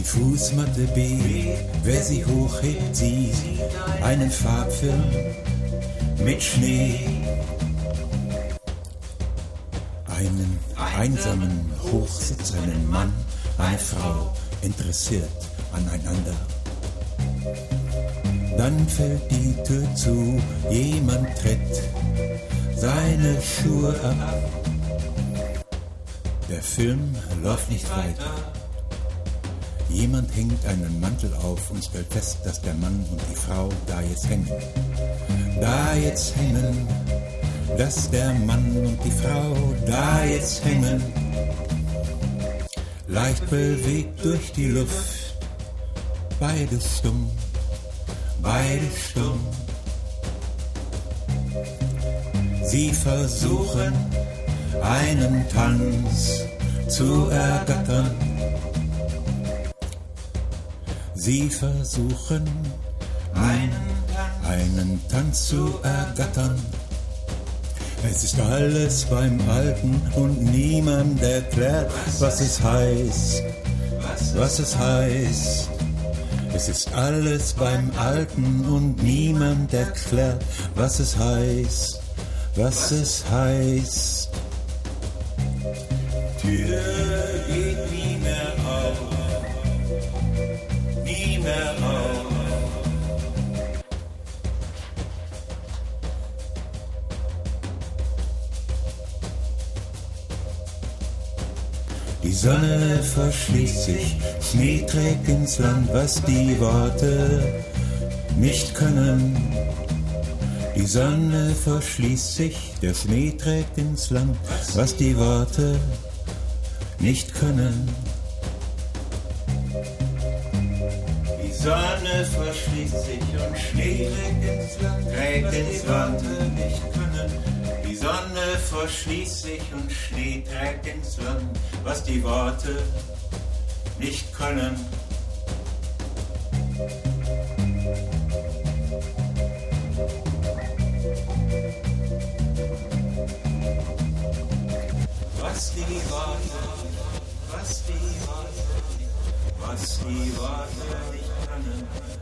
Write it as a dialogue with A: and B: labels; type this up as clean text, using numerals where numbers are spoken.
A: Die Fußmatte B, wer sie hochhebt, sieht einen Farbfilm mit Schnee. Einen einsamen, hochsitzenden Mann, eine Frau, interessiert aneinander. Dann fällt die Tür zu, jemand tritt seine Schuhe ab. Der Film läuft nicht weiter. Jemand hängt einen Mantel auf und stellt fest, dass der Mann und die Frau da jetzt hängen. Da jetzt hängen, dass der Mann und die Frau da jetzt hängen. Leicht bewegt durch die Luft, beide stumm, beide stumm. Sie versuchen, einen Tanz zu ergattern. Sie versuchen, einen Tanz zu ergattern. Es ist alles beim Alten und niemand erklärt, was es heißt, was es heißt. Es ist alles beim Alten und niemand erklärt, was es heißt, was es heißt. Tür geht nie mehr auf, nie mehr auf. Die Sonne verschließt sich, Schnee trägt ins Land, was die Worte nicht können. Die Sonne verschließt sich, der Schnee trägt ins Land, was die Worte nicht können. Die Sonne verschließt sich und Schnee trägt ins Land, nicht können. Die Sonne verschließt sich und Schnee trägt ins Land, was die Worte nicht können. Was die Worte, was die Worte, was die Worte nicht können.